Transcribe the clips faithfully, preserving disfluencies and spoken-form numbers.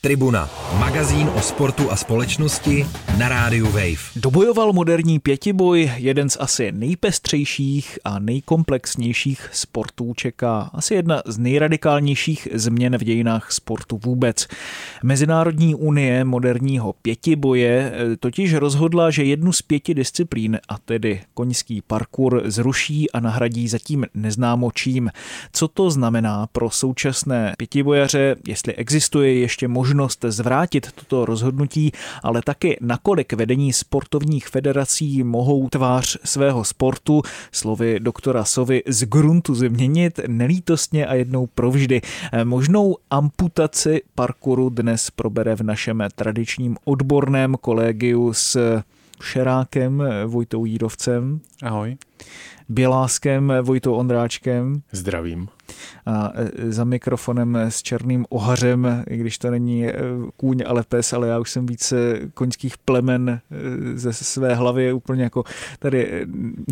Tribuna, magazín o sportu a společnosti na rádiu Wave. Dobojoval moderní pětiboj, jeden z asi nejpestřejších a nejkomplexnějších sportů čeká asi jedna z nejradikálnějších změn v dějinách sportu vůbec. Mezinárodní unie moderního pětiboje totiž rozhodla, že jednu z pěti disciplín, a tedy koňský parkour, zruší a nahradí zatím neznámo čím. Co to znamená pro současné pětibojaře, jestli existuje ještě možnost zvrátit toto rozhodnutí, ale taky nakolik vedení sportovních federací mohou tvář svého sportu, slovy doktora Sovy, z gruntu změnit nelítostně a jednou provždy. Možnou amputaci parkouru dnes probere v našem tradičním odborném kolegiu s Šerákem Vojtou Jírovcem. Ahoj. Běláskem Vojtou Ondráčkem. Zdravím. A za mikrofonem s černým ohařem, i když to není kůň, ale pes, ale já už jsem víc koňských plemen ze své hlavy úplně jako tady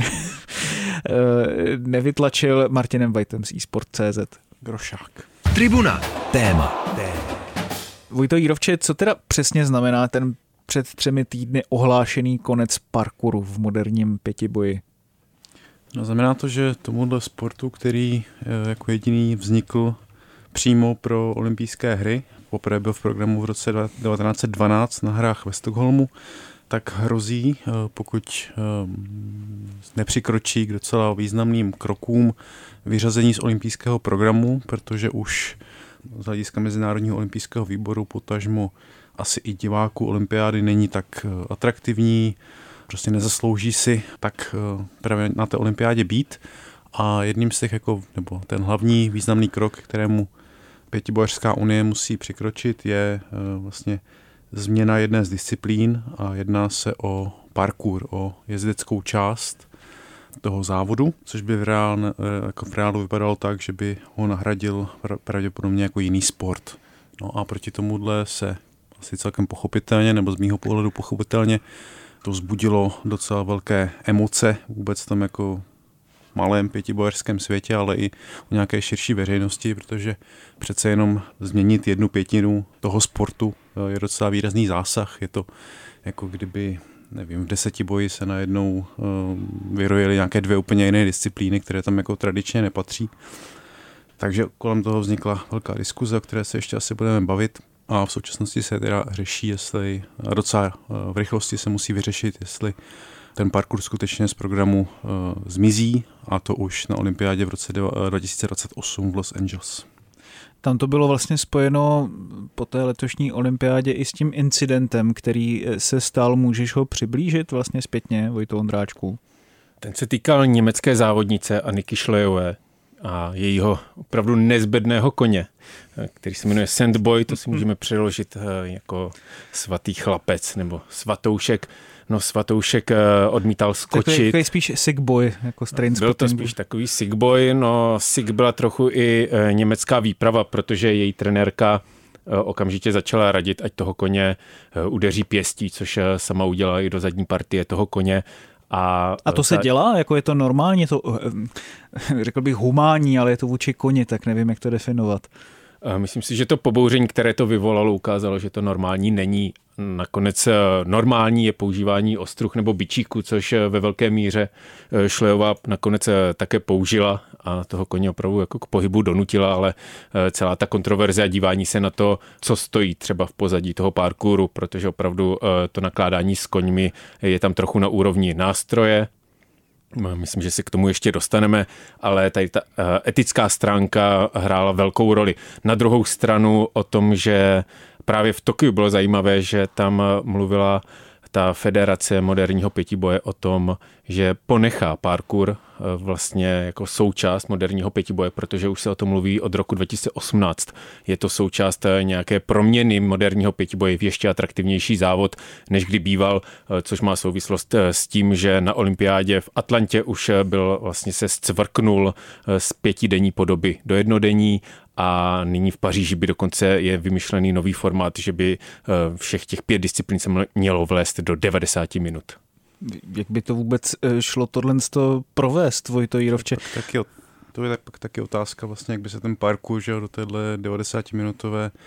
nevytlačil, Martinem Vajtem z eSport tečka cé zet. Grošák. Tribuna. Téma. Vojto Jírovče, co teda přesně znamená ten před třemi týdny ohlášený konec parkouru v moderním pětiboji? No, znamená to, že tomuhle sportu, který jako jediný vznikl přímo pro olympijské hry, poprvé byl v programu v roce devatenáct set dvanáct na hrách ve Stockholmu, tak hrozí, pokud nepřikročí k docela významným krokům, vyřazení z olympijského programu, protože už z hlediska Mezinárodního olympijského výboru potažmo asi i diváků olympiády není tak atraktivní, prostě nezaslouží si tak právě na té olympiádě být. A jedním z těch, jako, nebo ten hlavní významný krok, kterému pětibojařská unie musí přikročit, je vlastně změna jedné z disciplín a jedná se o parkour, o jezdeckou část toho závodu, což by v, reál, jako v reálu vypadalo tak, že by ho nahradil pravděpodobně jako jiný sport. No a proti tomuhle se asi celkem pochopitelně, nebo z mýho pohledu pochopitelně, to vzbudilo docela velké emoce vůbec tam jako malém pětibojařském světě, ale i u nějaké širší veřejnosti, protože přece jenom změnit jednu pětinu toho sportu je docela výrazný zásah. Je to jako kdyby, nevím, v desetiboji se najednou uh, vyrojily nějaké dvě úplně jiné disciplíny, které tam jako tradičně nepatří. Takže kolem toho vznikla velká diskuze, o které se ještě asi budeme bavit. A v současnosti se teda řeší, jestli, a docela v rychlosti se musí vyřešit, jestli ten parkour skutečně z programu uh, zmizí, a to už na olympiádě v roce dva tisíce dvacet osm v Los Angeles. Tam to bylo vlastně spojeno po té letošní olympiádě i s tím incidentem, který se stal. Můžeš ho přiblížit vlastně zpětně, Vojto Ondráčku? Ten se týkal německé závodnice Anniky Schleové a jejího opravdu nezbedného koně, který se jmenuje Sandboy, to si můžeme přeložit jako svatý chlapec nebo svatoušek. No svatoušek odmítal skočit. Takový, takový spíš sick boy, jako strain Byl to spíš takový sick boy, no sick byla trochu i německá výprava, protože její trenérka okamžitě začala radit, ať toho koně udeří pěstí, což sama udělala i do zadní partie toho koně. A, a to se ta... dělá? Jako je to normálně? To, řekl bych humánní, ale je to vůči koni, tak nevím, jak to definovat. Myslím si, že to pobouření, které to vyvolalo, ukázalo, že to normální není. Nakonec normální je používání ostruh nebo bičíku, což ve velké míře Schleová nakonec také použila a toho koně opravdu jako k pohybu donutila, ale celá ta kontroverze a dívání se na to, co stojí třeba v pozadí toho parkouru, protože opravdu to nakládání s koňmi je tam trochu na úrovni nástroje. Myslím, že se k tomu ještě dostaneme, ale tady ta etická stránka hrála velkou roli. Na druhou stranu o tom, že právě v Tokiu bylo zajímavé, že tam mluvila ta federace moderního pětiboje o tom, že ponechá parkour vlastně jako součást moderního pětiboje, protože už se o tom mluví od roku dva tisíce osmnáct. Je to součást nějaké proměny moderního pětiboje v ještě atraktivnější závod, než kdy býval, což má souvislost s tím, že na olympiádě v Atlantě už byl vlastně se zcvrknul z pětidenní podoby do jednodenní a nyní v Paříži by dokonce je vymyšlený nový formát, že by všech těch pět disciplín se mělo vlézt do devadesát minut. Jak by to vůbec šlo tohle provést, Vojto Jírovče? Tak, tak jo, to je tak, taky otázka vlastně, jak by se ten parkour, že do téhle devadesátiminutové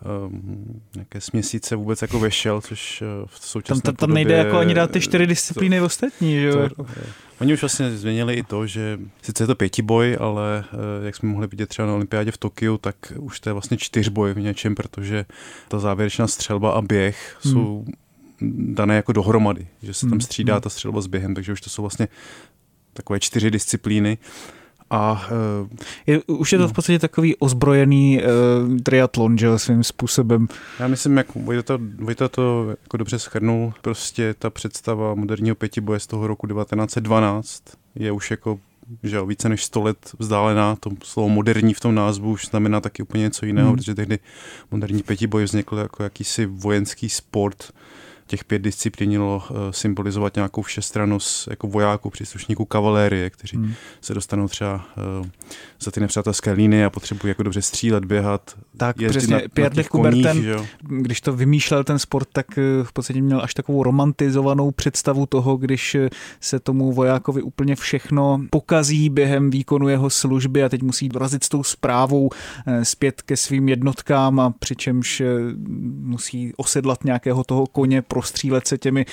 um, nějaké směsice vůbec jako vešel, což v současné tam, tam, tam nejde jako ani dát ty čtyři disciplíny to, ostatní, že jo? To, oni už vlastně změnili i to, že sice je to pětiboj, ale jak jsme mohli vidět třeba na olympiádě v Tokiu, tak už to je vlastně čtyřboj v něčem, protože ta závěrečná střelba a běh hmm. jsou dané jako dohromady, že se tam střídá ta střelba s během, takže už to jsou vlastně takové čtyři disciplíny. A, uh, je, už je to v podstatě takový ozbrojený uh, triatlon, že svým způsobem. Já myslím, jak Vojta to, Vojta to jako dobře shrnul, prostě ta představa moderního pětiboje z toho roku devatenáct set dvanáct je už jako že více než sto let vzdálená. To slovo moderní v tom názvu už znamená taky úplně něco jiného, hmm. protože tehdy moderní pětiboj vznikl jako jakýsi vojenský sport. Těch pět disciplín mělo symbolizovat nějakou všestrannost jako vojáků, příslušníků kavalérie, kteří hmm. se dostanou třeba uh, za ty nepřátelské línie a potřebují jako dobře střílet, běhat. Tak přesně, Pierre de Coubertin, když to vymýšlel ten sport, tak v podstatě měl až takovou romantizovanou představu toho, když se tomu vojákovi úplně všechno pokazí během výkonu jeho služby a teď musí dorazit s tou zprávou zpět ke svým jednotkám a přičemž musí osedlat nějakého toho koně, prostřílet se těmi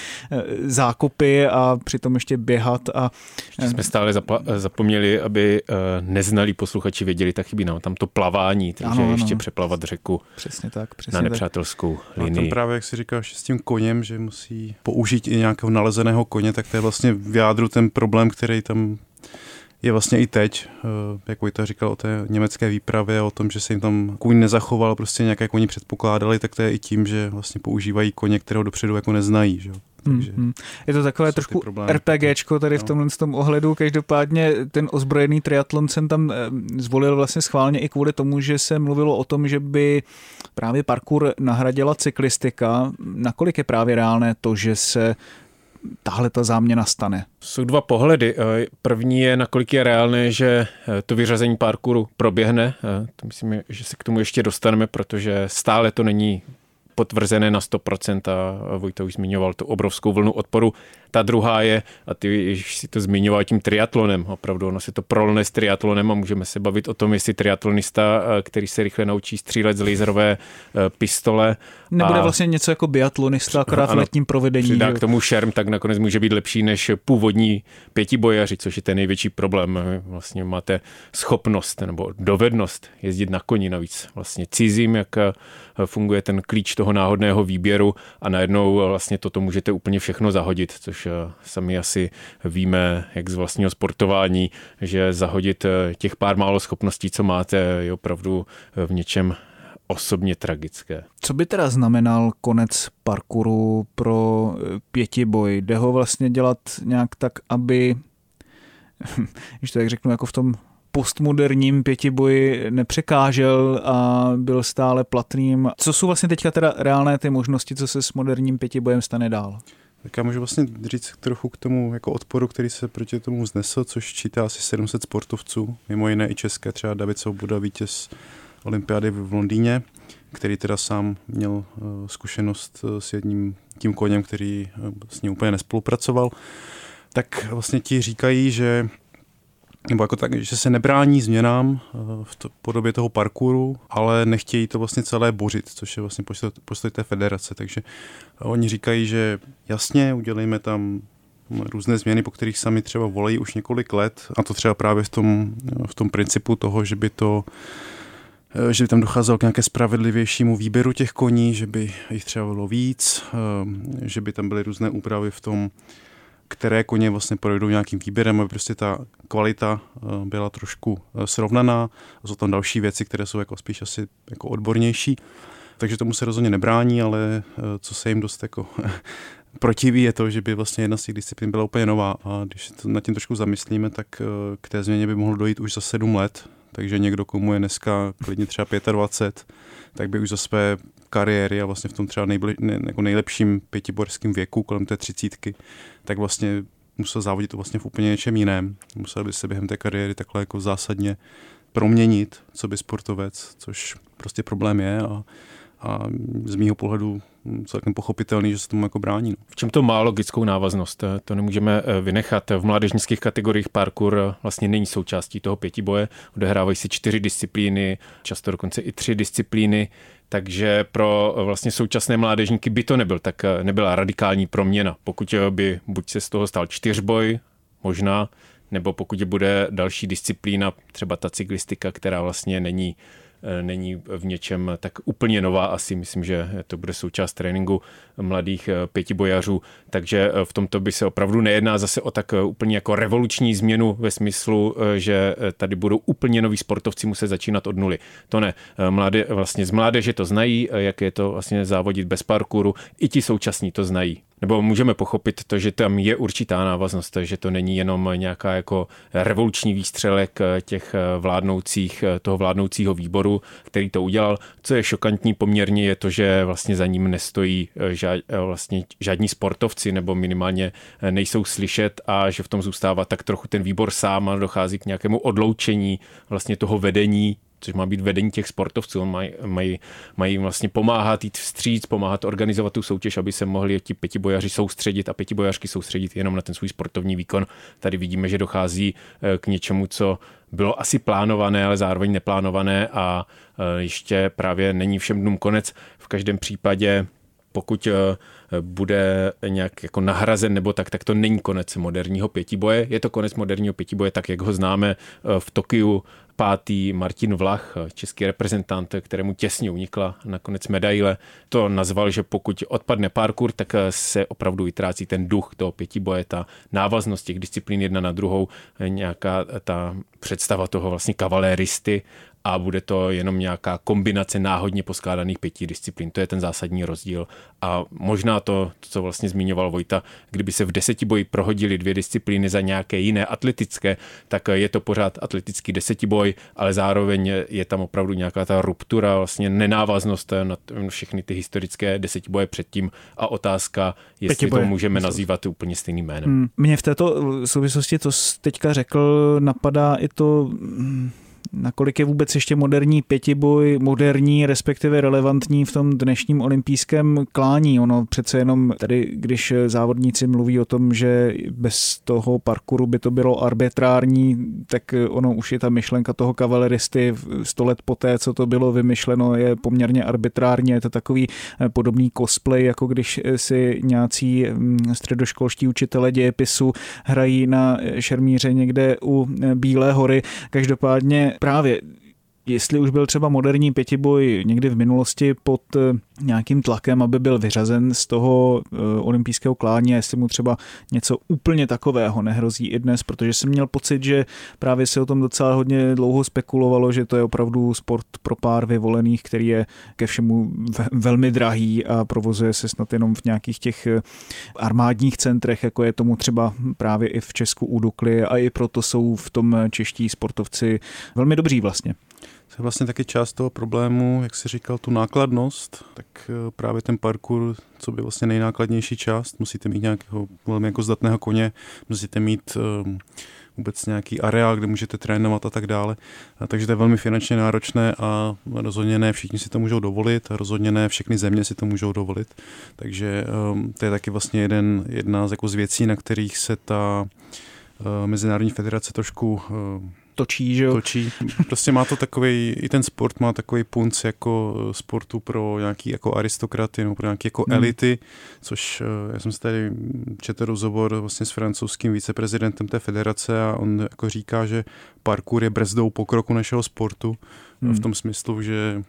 zákopy a přitom ještě běhat. A ještě jsme stále zapla- zapomněli, aby neznalí posluchači věděli, tak chybí nám tam to plavání, takže ano, ještě ano. přeplavat řeku přesně tak, přesně na nepřátelskou tak. linii. A tam právě, jak si říkáš, s tím koněm, že musí použít i nějakého nalezeného koně, tak to je vlastně v jádru ten problém, který tam je vlastně i teď, jak Vojta říkal o té německé výpravě, o tom, že se jim tam kůň nezachoval, prostě nějaké koně předpokládali, tak to je i tím, že vlastně používají koně, kterého dopředu jako neznají. Že? Takže hmm. Je to takové trošku RPGčko tady v tomhle no. tom ohledu, každopádně ten ozbrojený triatlon jsem tam zvolil vlastně schválně i kvůli tomu, že se mluvilo o tom, že by právě parkour nahradila cyklistika. Nakolik je právě reálné to, že se tahle ta záměna stane? Jsou dva pohledy. První je, nakolik je reálné, že to vyřazení parkouru proběhne. To myslím, že se k tomu ještě dostaneme, protože stále to není potvrzené na sto procent a Vojta už zmiňoval tu obrovskou vlnu odporu. Ta druhá je, a ty si to zmiňoval tím triatlonem, opravdu ono se to prolne s triatlonem a můžeme se bavit o tom, jestli triatlonista, který se rychle naučí střílet z laserové pistole. Nebude a vlastně něco jako biatlonista, akorát v letním provedení. Přidá k tomu šerm, tak nakonec může být lepší než původní pětibojaři, což je ten největší problém. Vlastně máte schopnost nebo dovednost jezdit na koni navíc. Vlastně cizím, jak funguje ten klíč toho náhodného výběru a najednou vlastně toto můžete úplně všechno zahodit, což sami asi víme, jak z vlastního sportování, že zahodit těch pár málo schopností, co máte, je opravdu v něčem osobně tragické. Co by teda znamenal konec parkouru pro pětiboj? Jde ho vlastně dělat nějak tak, aby, když to tak řeknu, jako v tom postmoderním pětiboji nepřekážel a byl stále platným. Co jsou vlastně teďka teda reálné ty možnosti, co se s moderním pětibojem stane dál? Tak já můžu vlastně říct trochu k tomu jako odporu, který se proti tomu vznesl, což čítá asi sedm set sportovců, mimo jiné i české, třeba David Svoboda, vítěz olympiády v Londýně, který teda sám měl uh, zkušenost uh, s jedním tím koněm, který uh, s ním úplně nespolupracoval. Tak vlastně ti říkají, že nebo jako tak, že se nebrání změnám v to, podobě toho parkouru, ale nechtějí to vlastně celé bořit, což je vlastně postoj, postoj té federace. Takže oni říkají, že jasně, udělejme tam různé změny, po kterých sami třeba volají už několik let, a to třeba právě v tom, v tom principu toho, že by to že by tam docházelo k nějaké spravedlivějšímu výběru těch koní, že by jich třeba bylo víc, že by tam byly různé úpravy v tom, které koně vlastně projdou nějakým výběrem, aby prostě ta kvalita byla trošku srovnaná. A jsou tam další věci, které jsou jako spíš asi jako odbornější. Takže tomu se rozhodně nebrání, ale co se jim dost jako protiví je to, že by vlastně jedna z těch disciplín byla úplně nová. A když to nad tím trošku zamyslíme, tak k té změně by mohlo dojít už za sedm let. Takže někdo, komu je dneska klidně třeba dvacet pět, tak by už za své kariéry a vlastně v tom třeba nejbli, ne, jako nejlepším pětiborském věku, kolem té třicítky, tak vlastně musel závodit vlastně v úplně něčem jiném. Musel by se během té kariéry takhle jako zásadně proměnit, co by sportovec, což prostě problém je a a z mýho pohledu celkem pochopitelný, že se tomu jako brání. No. V čem to má logickou návaznost? To nemůžeme vynechat. V mládežnických kategoriích parkour vlastně není součástí toho pětiboje. Odehrávají se čtyři disciplíny, často dokonce i tři disciplíny, takže pro vlastně současné mládežníky by to nebyl, tak nebyla radikální proměna. Pokud by buď se z toho stal čtyřboj, možná, nebo pokud bude další disciplína, třeba ta cyklistika, která vlastně není není v něčem tak úplně nová asi. Myslím, že to bude součást tréninku mladých pětibojařů, takže v tomto by se opravdu nejedná zase o tak úplně jako revoluční změnu ve smyslu, že tady budou úplně noví sportovci muset začínat od nuly. To ne. Mladé, vlastně z mládeže to znají, jak je to vlastně závodit bez parkouru, i ti současní to znají. Nebo můžeme pochopit to, že tam je určitá návaznost, že to není jenom nějaká jako revoluční výstřelek těch vládnoucích, toho vládnoucího výboru, který to udělal. Co je šokantní poměrně je to, že vlastně za ním nestojí žád, vlastně žádní sportovci nebo minimálně nejsou slyšet a že v tom zůstává tak trochu ten výbor sám a dochází k nějakému odloučení vlastně toho vedení, což má být vedení těch sportovců. Mají, mají, mají vlastně pomáhat jít vstříc, pomáhat organizovat tu soutěž, aby se mohli ti pětibojaři soustředit a pětibojařky soustředit jenom na ten svůj sportovní výkon. Tady vidíme, že dochází k něčemu, co bylo asi plánované, ale zároveň neplánované a ještě právě není všem dnům konec. V každém případě, pokud bude nějak jako nahrazen nebo tak, tak to není konec moderního pětiboje. Je to konec moderního pětiboje tak, jak ho známe v Tokiu. Pátý Martin Vlach, český reprezentant, kterému těsně unikla nakonec medaile, to nazval, že pokud odpadne parkour, tak se opravdu vytrácí ten duch toho pětiboje, ta návaznost těch disciplín jedna na druhou, nějaká ta představa toho vlastně kavaléristy a bude to jenom nějaká kombinace náhodně poskládaných pěti disciplín. To je ten zásadní rozdíl. A možná to, co vlastně zmiňoval Vojta, kdyby se v desetiboji prohodili dvě disciplíny za nějaké jiné atletické, tak je to pořád atletický desetiboj, ale zároveň je tam opravdu nějaká ta ruptura, vlastně nenávaznost na všechny ty historické desetiboje předtím a otázka, jestli Pětiboje. To můžeme nazývat úplně stejným jménem. Mně v této souvislosti, co jsi teďka řekl, napadá i to, nakolik je vůbec ještě moderní pětiboj, moderní, respektive relevantní v tom dnešním olympijském klání. Ono přece jenom tady, když závodníci mluví o tom, že bez toho parkouru by to bylo arbitrární, tak ono už je ta myšlenka toho kavaleristy sto let poté, co to bylo vymyšleno, je poměrně arbitrární. Je to takový podobný cosplay, jako když si nějací středoškolští učitele dějepisu hrají na šermíře někde u Bílé hory. Každopádně právě, jestli už byl třeba moderní pětiboj někdy v minulosti pod nějakým tlakem, aby byl vyřazen z toho olympijského klání, jestli mu třeba něco úplně takového nehrozí i dnes, protože jsem měl pocit, že právě se o tom docela hodně dlouho spekulovalo, že to je opravdu sport pro pár vyvolených, který je ke všemu velmi drahý a provozuje se snad jenom v nějakých těch armádních centrech, jako je tomu třeba právě i v Česku u Dukly, a i proto jsou v tom čeští sportovci velmi dobří vlastně. To je vlastně taky část toho problému, jak jsi říkal, tu nákladnost, tak právě ten parkour, co by vlastně nejnákladnější část, musíte mít nějakého velmi jako zdatného koně, musíte mít um, vůbec nějaký areál, kde můžete trénovat a tak dále. A takže to je velmi finančně náročné a rozhodně ne všichni si to můžou dovolit a rozhodně ne všechny země si to můžou dovolit. Takže um, to je taky vlastně jeden, jedna z, jako z věcí, na kterých se ta uh, Mezinárodní federace trošku uh, točí, že jo? Točí. Prostě má to takový, i ten sport má takový punc jako sportu pro nějaký jako aristokraty nebo pro nějaké jako hmm. elity, což já jsem si tady četl rozhovor vlastně s francouzským viceprezidentem té federace a on jako říká, že parkour je brzdou pokroku našeho sportu hmm. v tom smyslu, že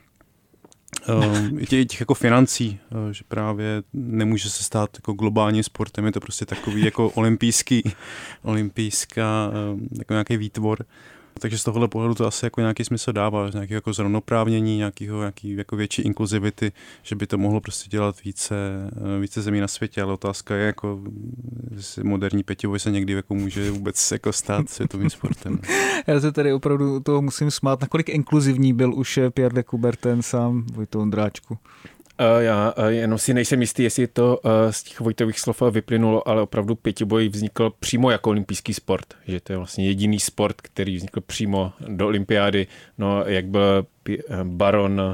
i těch, těch jako financí, že právě nemůže se stát jako globálním sportem, je to prostě takový jako olympijský, olympijská, jako nějaký výtvor. Takže z tohohle pohledu to asi jako nějaký smysl dává, nějaký jako zrovnoprávnění, nějakýho, nějaký jako větší inkluzivity, že by to mohlo prostě dělat více, více zemí na světě, ale otázka je jako, jestli moderní pětiboj se někdy jako může vůbec jako stát světovým sportem. Já se tady opravdu toho musím smát, nakolik inkluzivní byl už Pierre de Coubertin sám, Vojto Ondráčku. Já jenom si nejsem jistý, jestli to z těch Vojtových slov vyplynulo, ale opravdu pětiboj vznikl přímo jako olympijský sport, že to je vlastně jediný sport, který vznikl přímo do olympiády. No, jak byl baron,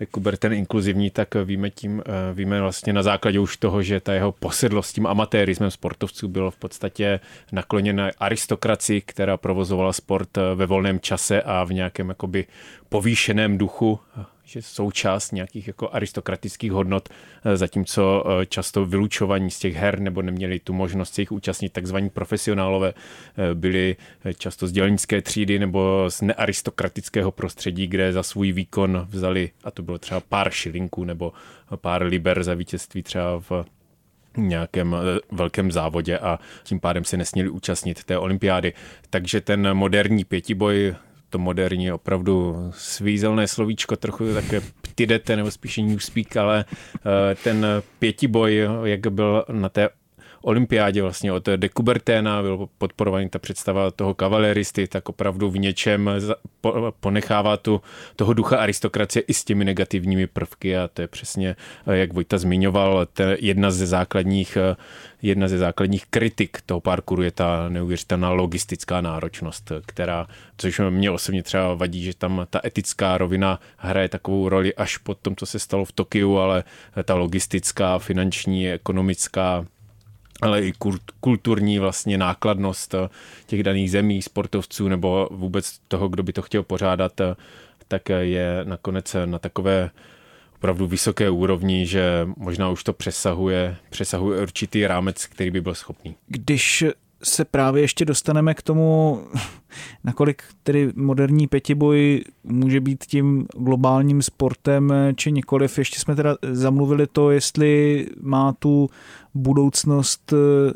de Coubertin inkluzivní, tak víme tím, víme vlastně na základě už toho, že ta jeho posedlost s tím amatérismem sportovců bylo v podstatě nakloněna aristokracii, která provozovala sport ve volném čase a v nějakém jakoby povýšeném duchu, že součást nějakých jako aristokratických hodnot, zatímco často vylučovaní z těch her nebo neměli tu možnost se jich účastnit takzvaní profesionálové, byli často z dělnické třídy nebo z nearistokratického prostředí, kde za svůj výkon vzali, a to bylo třeba pár šilinků nebo pár liber za vítězství třeba v nějakém velkém závodě a tím pádem se nesměli účastnit té olympiády. Takže ten moderní pětiboj, to moderní je opravdu svízelné slovíčko, trochu také ptidete nebo spíše newspeak, ale ten pětiboj, jak byl na té olympiádě vlastně od de Coubertina, byl podporovaný ta představa toho kavaleristy, tak opravdu v něčem ponechává tu, toho ducha aristokracie i s těmi negativními prvky a to je přesně, jak Vojta zmiňoval, jedna ze základních Jedna ze základních kritik toho parkouru je ta neuvěřitelná logistická náročnost, která, což mě osobně třeba vadí, že tam ta etická rovina hraje takovou roli až po tom, co se stalo v Tokiu, ale ta logistická, finanční, ekonomická, ale i kulturní vlastně nákladnost těch daných zemí, sportovců nebo vůbec toho, kdo by to chtěl pořádat, tak je nakonec na takové opravdu vysoké úrovni, že možná už to přesahuje, přesahuje určitý rámec, který by byl schopný. Když se právě ještě dostaneme k tomu, nakolik tedy moderní pětiboj může být tím globálním sportem, či nikoliv, ještě jsme teda zamluvili to, jestli má tu budoucnost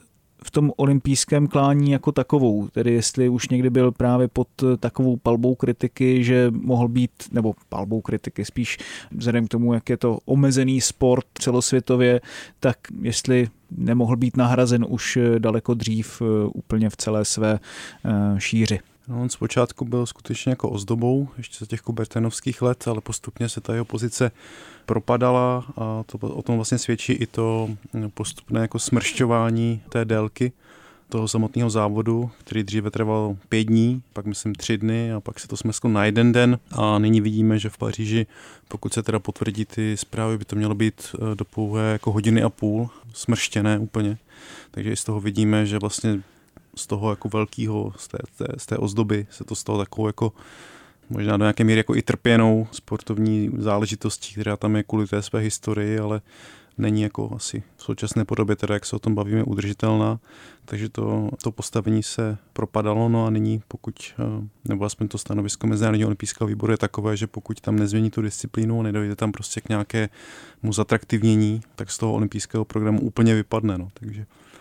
v tom olympijském klání jako takovou, tedy jestli už někdy byl právě pod takovou palbou kritiky, že mohl být, nebo palbou kritiky spíš vzhledem k tomu, jak je to omezený sport celosvětově, tak jestli nemohl být nahrazen už daleko dřív úplně v celé své šíři. No, on zpočátku byl skutečně jako ozdobou, ještě za těch Coubertinovských let, ale postupně se ta jeho pozice propadala a to, o tom vlastně svědčí i to postupné jako smršťování té délky toho samotného závodu, který dříve trval pět dní, pak myslím tři dny a pak se to smrsklo na jeden den a nyní vidíme, že v Paříži, pokud se teda potvrdí ty zprávy, by to mělo být do pouhé jako hodiny a půl, smrštěné úplně, takže i z toho vidíme, že vlastně z toho jako velkého, z té, té, z té ozdoby se to stalo takovou jako možná do nějaké míry jako i trpěnou sportovní záležitostí, která tam je kvůli té své historii, ale není jako asi v současné podobě, teda jak se o tom bavíme, udržitelná. Takže to, to postavení se propadalo, no a nyní pokud, nebo aspoň to stanovisko Mezinárodního olympijského výboru je takové, že pokud tam nezmění tu disciplínu a nedojde tam prostě k nějakému zatraktivnění, tak z toho olympijského programu úplně vypadne, no. Takže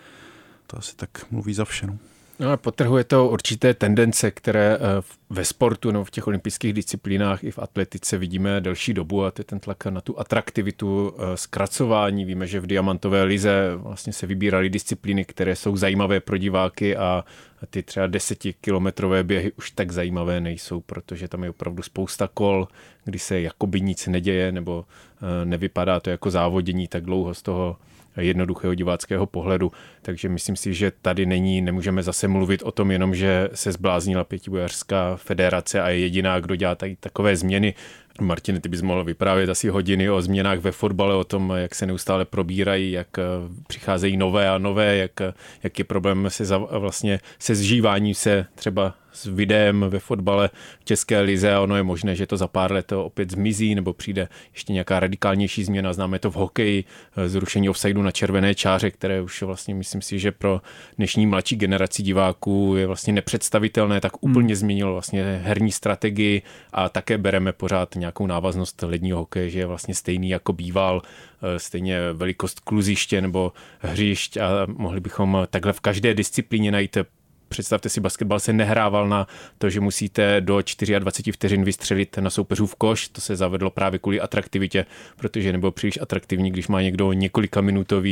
to asi tak mluví za vše. No. No a podtrhuje to určité tendence, které ve sportu nebo v těch olympijských disciplínách i v atletice vidíme delší dobu a to je ten tlak na tu atraktivitu, zkracování. Víme, že v diamantové lize vlastně se vybíraly disciplíny, které jsou zajímavé pro diváky a ty třeba desetikilometrové běhy už tak zajímavé nejsou, protože tam je opravdu spousta kol, kdy se jakoby nic neděje nebo nevypadá to jako závodění tak dlouho z toho jednoduchého diváckého pohledu. Takže myslím si, že tady není, nemůžeme zase mluvit o tom jenom, že se zbláznila pětibojařská federace a je jediná, kdo dělá tady takové změny. Martine, ty bys mohl vyprávět asi hodiny o změnách ve fotbale, o tom, jak se neustále probírají, jak přicházejí nové a nové, jak, jak je problém se za, vlastně se zžíváním se třeba s videem ve fotbale v České lize a ono je možné, že to za pár let opět zmizí nebo přijde ještě nějaká radikálnější změna. Známe to v hokeji, zrušení offsideu na červené čáře, které už vlastně myslím si, že pro dnešní mladší generaci diváků je vlastně nepředstavitelné, tak úplně hmm. změnilo vlastně herní strategii a také bereme pořád nějakou návaznost ledního hokeje, že je vlastně stejný jako býval, stejně velikost kluziště nebo hřišť a mohli bychom takhle v každé disciplíně najít. Představte si, basketbal se nehrával na to, že musíte do dvacet čtyři vteřin vystřelit na soupeřův koš. To se zavedlo právě kvůli atraktivitě, protože nebylo příliš atraktivní, když má někdo několikaminutový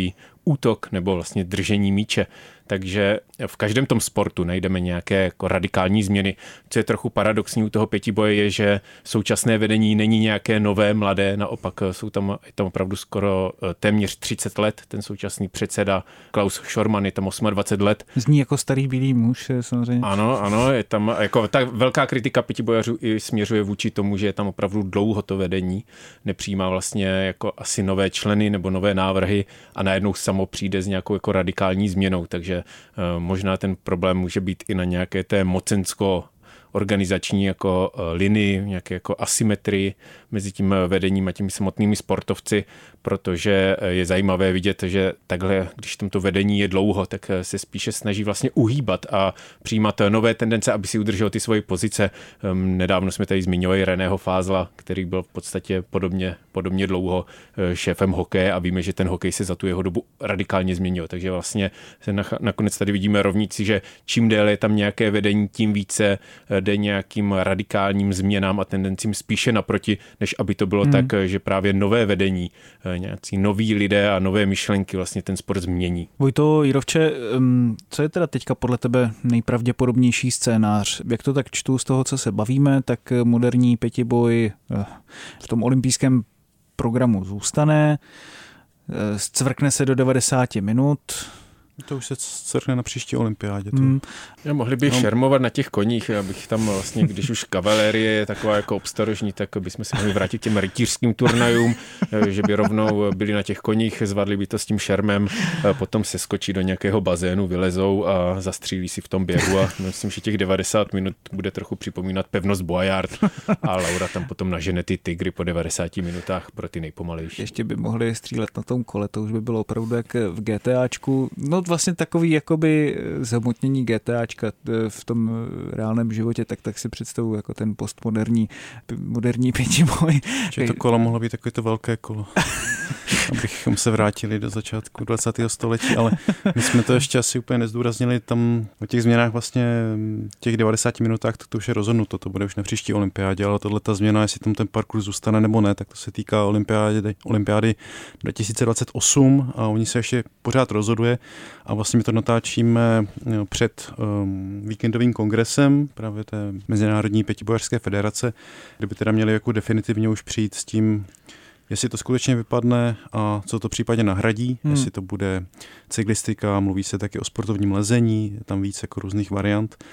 útok nebo vlastně držení míče. Takže v každém tom sportu najdeme nějaké jako radikální změny. Co je trochu paradoxní u toho pětiboje je, že současné vedení není nějaké nové, mladé, naopak jsou tam, je tam opravdu skoro téměř třicet let. Ten současný předseda Klaus Schormann je tam dvacet osm let. Zní jako starý bílý muž samozřejmě. Ano, ano, je tam jako ta velká kritika pětibojařů i směřuje vůči tomu, že je tam opravdu dlouho to vedení, nepřijímá vlastně jako asi nové členy nebo nové návrhy a najednou samo přijde s nějakou jako radikální změnou, takže možná ten problém může být i na nějaké té mocensko organizační jako linii, nějaké jako asymetrii mezi tím vedením a těmi samotnými sportovci, protože je zajímavé vidět, že takhle, když tomto vedení je dlouho, tak se spíše snaží vlastně uhýbat a přijímat nové tendence, aby si udržel ty svoje pozice. Nedávno jsme tady zmiňovali Reného Fázla, který byl v podstatě podobně, podobně dlouho šéfem hokeje a víme, že ten hokej se za tu jeho dobu radikálně změnil. Takže vlastně se nakonec tady vidíme rovnici, že čím déle je tam nějaké vedení, tím více jde nějakým radikálním změnám a tendencím spíše naproti, než aby to bylo hmm. tak, že právě nové vedení, nějací noví lidé a nové myšlenky vlastně ten sport změní. Vojto Jirovče, co je teda teďka podle tebe nejpravděpodobnější scénář? Jak to tak čtu z toho, co se bavíme, tak moderní pětiboj v tom olympijském programu zůstane, zcvrkne se do devadesát minut. To už se crkne na příští olympiádě. To... Hmm. Já mohli bych no. šermovat na těch koních, abych tam vlastně, když už kavalérie je taková jako obstarožní, tak bychom se mohli vrátit k těm rytířským turnajům, že by rovnou byli na těch koních, zvládli by to s tím šermem, potom se skočí do nějakého bazénu, vylezou a zastřílí si v tom běhu a myslím, že těch devadesát minut bude trochu připomínat pevnost Boyard a Laura tam potom nažene ty tygry po devadesáti minutách pro ty nejpomalejší. Ještě by mohli střílet na tom kole, to už by bylo opravdu jak v GTAčku. No vlastně takový jakoby zhmotnění GTAčka v tom reálném životě, tak tak si představuji jako ten postmoderní moderní pětiboj. Že to kolo mohlo být takové to velké kolo. Abychom se vrátili do začátku dvacátého století, ale my jsme to ještě asi úplně nezdůraznili tam o těch změnách vlastně těch devadesáti minutách, to, to už je rozhodnuto, to bude už na příští olympiádě, ale tohle ta změna, jestli tam ten parkour zůstane nebo ne, tak to se týká olympiády, olympiády dva tisíce dvacet osm a oni se ještě pořád rozhoduje a vlastně my to natáčíme před um, víkendovým kongresem právě té Mezinárodní pětibojařské federace, kdyby teda měli jako definitivně už přijít s tím, jestli to skutečně vypadne a co to případně nahradí, hmm. jestli to bude cyklistika, mluví se taky o sportovním lezení, je tam víc jako různých variant.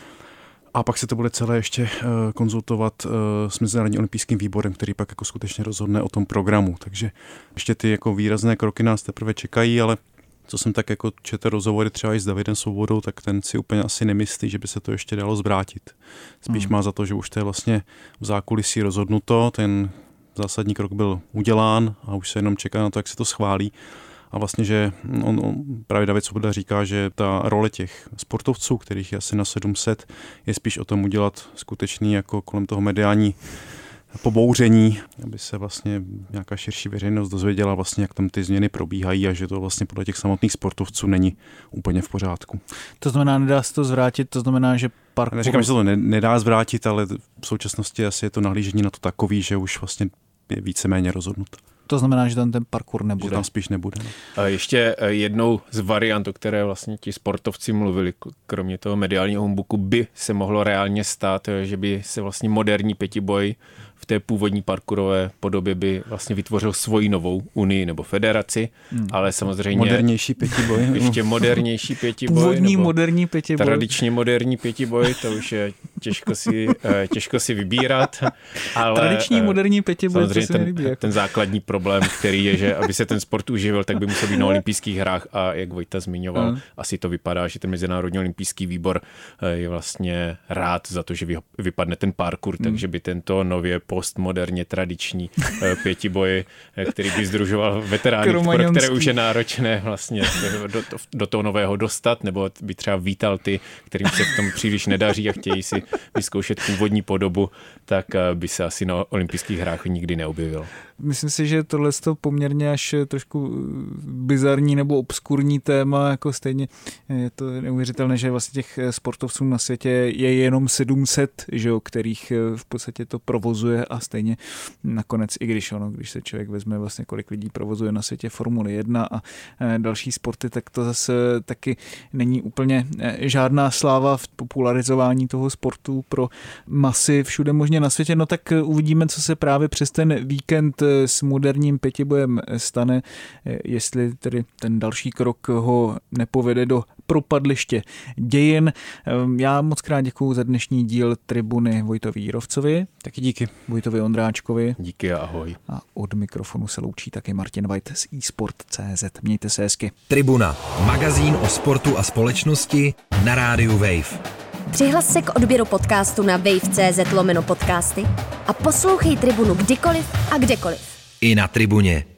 A pak se to bude celé ještě uh, konzultovat uh, s Mezinárodním olympijským výborem, který pak jako skutečně rozhodne o tom programu. Takže ještě ty jako výrazné kroky nás teprve čekají, ale co jsem tak jako četl rozhovory třeba i s Davidem Svobodou, tak ten si úplně asi nemyslí, že by se to ještě dalo zvrátit. Spíš hmm. má za to, že už to je vlastně v zákulisí rozhodnuto, ten zásadní krok byl udělán a už se jenom čeká na to, jak se to schválí. A vlastně, že on, on, právě David Svoboda říká, že ta role těch sportovců, kterých je asi na sedm set, je spíš o tom udělat skutečný jako kolem toho mediální pobouření, aby se vlastně nějaká širší veřejnost dozvěděla vlastně, jak tam ty změny probíhají a že to vlastně podle těch samotných sportovců není úplně v pořádku. To znamená, nedá se to zvrátit, to znamená, že parkour... Neříkám, že se to ne, nedá zvrátit, ale v současnosti asi je to nahlížení na to takový, že už vlastně je víceméně rozhodnuto. To znamená, že tam ten parkour nebude. Že tam spíš nebude. No. A ještě jednou z variant, o které vlastně ti sportovci mluvili, kromě toho mediálního humbuku, by se mohlo reálně stát, že by se vlastně moderní pětiboj v té původní parkourové podobě by vlastně vytvořil svoji novou unii nebo federaci, hmm. ale samozřejmě... Modernější pětiboj. Ještě modernější pětiboj. Původní moderní pětiboj. Tradičně moderní pětiboj, to už je těžko si, těžko si vybírat. Ale tradiční moderní pětiboj, samozřejmě ten, líbí, jako. ten základní problém, který je, že aby se ten sport uživil, tak by musel být na olympijských hrách a jak Vojta zmiňoval, hmm. asi to vypadá, že ten Mezinárodní olympijský výbor je vlastně rád za to, že vypadne ten parkour, hmm. takže by tento nově postmoderně tradiční pětiboj, který by sdružoval veterány, pro které už je náročné vlastně do, do, do toho nového dostat, nebo by třeba vítal ty, kterým se v tom příliš nedaří a chtějí si vyzkoušet původní podobu, tak by se asi na olympijských hrách nikdy neobjevil. Myslím si, že tohle je to poměrně až trošku bizarní nebo obskurní téma, jako stejně je to neuvěřitelné, že vlastně těch sportovců na světě je jenom sedm set, že jo, kterých v podstatě to provozuje a stejně nakonec, i když ono, když se člověk vezme vlastně, kolik lidí provozuje na světě Formule jedna a další sporty, tak to zase taky není úplně žádná sláva v popularizování toho sportu pro masy všude možně na světě. No tak uvidíme, co se právě přes ten víkend s moderním pětibojem stane, jestli tedy ten další krok ho nepovede do propadliště dějin. Já moc krát děkuju za dnešní díl Tribuny Vojtovi Jírovcovi. Taky díky. Vojtovi Ondráčkovi. Díky a ahoj. A od mikrofonu se loučí taky Martin White z eSport tečka cé zet. Mějte se hezky. Tribuna, magazín o sportu a společnosti na rádiu Wave. Přihlas se k odběru podcastu na wave tečka cé zet lomeno podcasty a poslouchej Tribunu kdykoliv a kdekoliv. I na Tribuně.